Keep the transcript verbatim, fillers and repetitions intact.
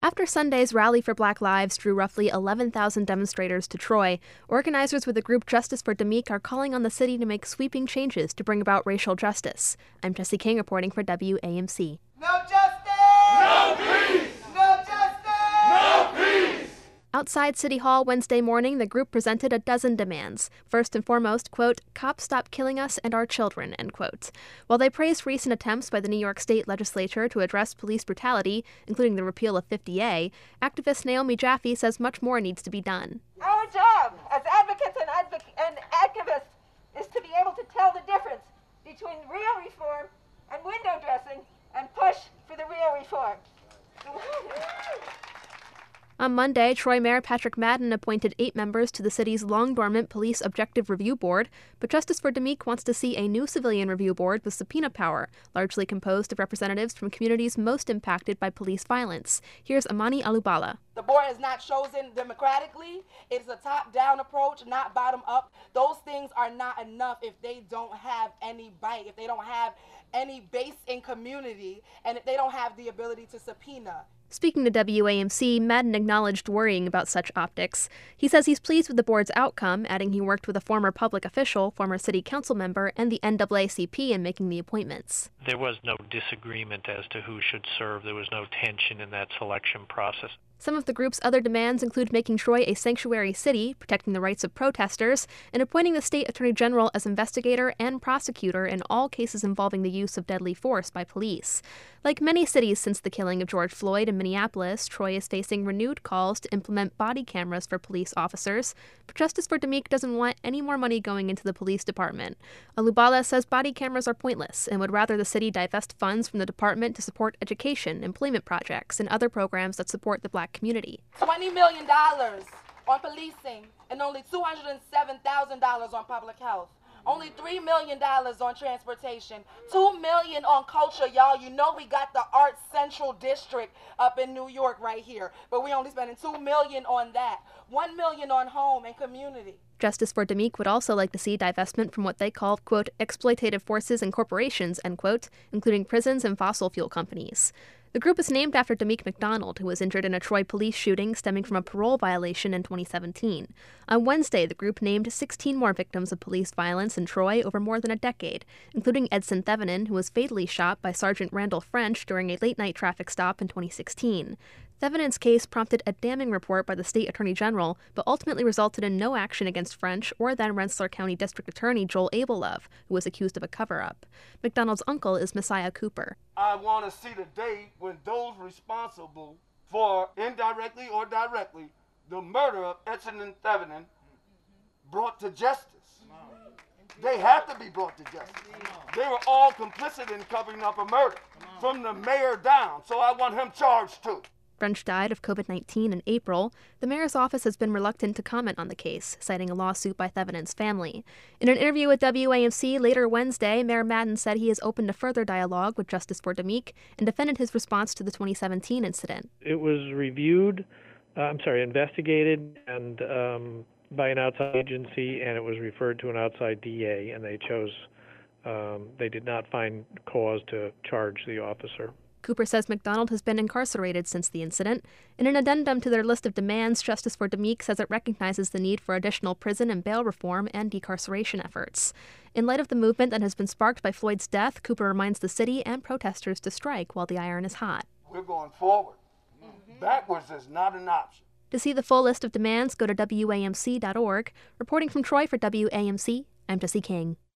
After Sunday's Rally for Black Lives drew roughly eleven thousand demonstrators to Troy, organizers with the group Justice for Demiek are calling on the city to make sweeping changes to bring about racial justice. I'm Jesse King reporting for W A M C. No justice! No peace! No justice! No peace! Outside City Hall Wednesday morning, the group presented a dozen demands. First and foremost, quote, "Cops stop killing us and our children," end quote. While they praised recent attempts by the New York State Legislature to address police brutality, including the repeal of fifty A, activist Naomi Jaffe says much more needs to be done. Our job as advocates and, advoc- and activists is to be able to tell the difference between real reform and window dressing and push for the real reform. On Monday, Troy Mayor Patrick Madden appointed eight members to the city's long-dormant Police Objective Review Board, but Justice for Demiek wants to see a new civilian review board with subpoena power, largely composed of representatives from communities most impacted by police violence. Here's Amani Alubala. The board is not chosen democratically. It's a top-down approach, not bottom-up. Those things are not enough if they don't have any bite, if they don't have any base in community, and if they don't have the ability to subpoena. Speaking to W A M C, Madden acknowledged worrying about such optics. He says he's pleased with the board's outcome, adding he worked with a former public official, former city council member, and the N double A C P in making the appointments. There was no disagreement as to who should serve. There was no tension in that selection process. Some of the group's other demands include making Troy a sanctuary city, protecting the rights of protesters, and appointing the state attorney general as investigator and prosecutor in all cases involving the use of deadly force by police. Like many cities since the killing of George Floyd in Minneapolis, Troy is facing renewed calls to implement body cameras for police officers, but Justice for Demiek doesn't want any more money going into the police department. Alubala says body cameras are pointless and would rather the city divest funds from the department to support education, employment projects, and other programs that support the Black community. twenty million dollars on policing and only two hundred seven thousand dollars on public health. Only three million dollars on transportation, two million dollars on culture, y'all. You know we got the Arts Central District up in New York right here, but we only spending two million dollars on that, one million dollars on home and community. Justice for Demiek would also like to see divestment from what they call, quote, exploitative forces and corporations, end quote, including prisons and fossil fuel companies. The group is named after Demeek McDonald, who was injured in a Troy police shooting stemming from a parole violation in twenty seventeen. On Wednesday, the group named sixteen more victims of police violence in Troy over more than a decade, including Edson Thevenin, who was fatally shot by Sergeant Randall French during a late-night traffic stop in twenty sixteen. Thevenin's case prompted a damning report by the state attorney general, but ultimately resulted in no action against French or then Rensselaer County District Attorney Joel Abelove, who was accused of a cover-up. McDonald's uncle is Messiah Cooper. I want to see the day when those responsible for, indirectly or directly, the murder of Edson and Thevenin brought to justice. They have to be brought to justice. They were all complicit in covering up a murder, from the mayor down, so I want him charged too. French died of COVID nineteen in April. The mayor's office has been reluctant to comment on the case, citing a lawsuit by Thevenin's family. In an interview with W A M C later Wednesday, Mayor Madden said he is open to further dialogue with Justice for Demiek and defended his response to the twenty seventeen incident. It was reviewed, uh, I'm sorry, investigated and um, by an outside agency, and it was referred to an outside D A, and they chose, um, they did not find cause to charge the officer. Cooper says McDonald has been incarcerated since the incident. In an addendum to their list of demands, Justice for Demiek says it recognizes the need for additional prison and bail reform and decarceration efforts. In light of the movement that has been sparked by Floyd's death, Cooper reminds the city and protesters to strike while the iron is hot. We're going forward. Mm-hmm. Backwards is not an option. To see the full list of demands, go to W A M C dot org. Reporting from Troy for W A M C, I'm Jesse King.